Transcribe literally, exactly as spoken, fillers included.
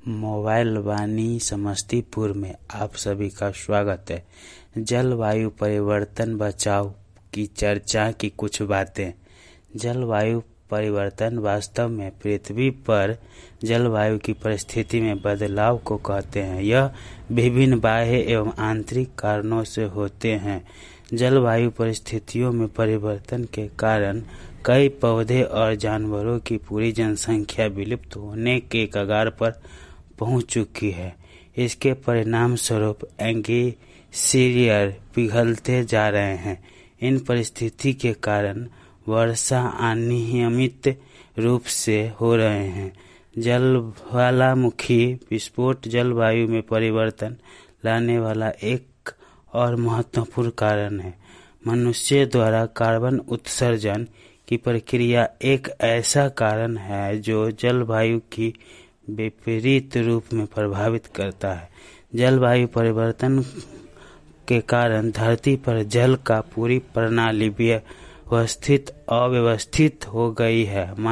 Mobile वाणी समस्तीपुर में आप सभी का स्वागत है। जलवायु परिवर्तन बचाव की चर्चा की कुछ बातें। जलवायु परिवर्तन वास्तव में पृथ्वी पर जलवायु की परिस्थिति में बदलाव को कहते हैं। यह विभिन्न बाह्य एवं आंतरिक कारणों से होते हैं। जलवायु परिस्थितियों में परिवर्तन के कारण कई पौधे और जानवरों की पूरी जनसंख्या विलुप्त होने के कगार पर पहुंच चुकी है। इसके परिणाम स्वरूप ग्लेशियर पिघलते जा रहे हैं। इन परिस्थिति के कारण वर्षा अनियमित रूप से हो रहे हैं। ज्वालामुखी विस्फोट जलवायु में परिवर्तन लाने वाला एक और महत्वपूर्ण कारण है। मनुष्य द्वारा कार्बन उत्सर्जन की प्रक्रिया एक ऐसा कारण है जो जलवायु की विपरीत रूप में प्रभावित करता है। जलवायु परिवर्तन के कारण धरती पर जल का पूरी प्रणाली व्यवस्थित अव्यवस्थित हो गई है।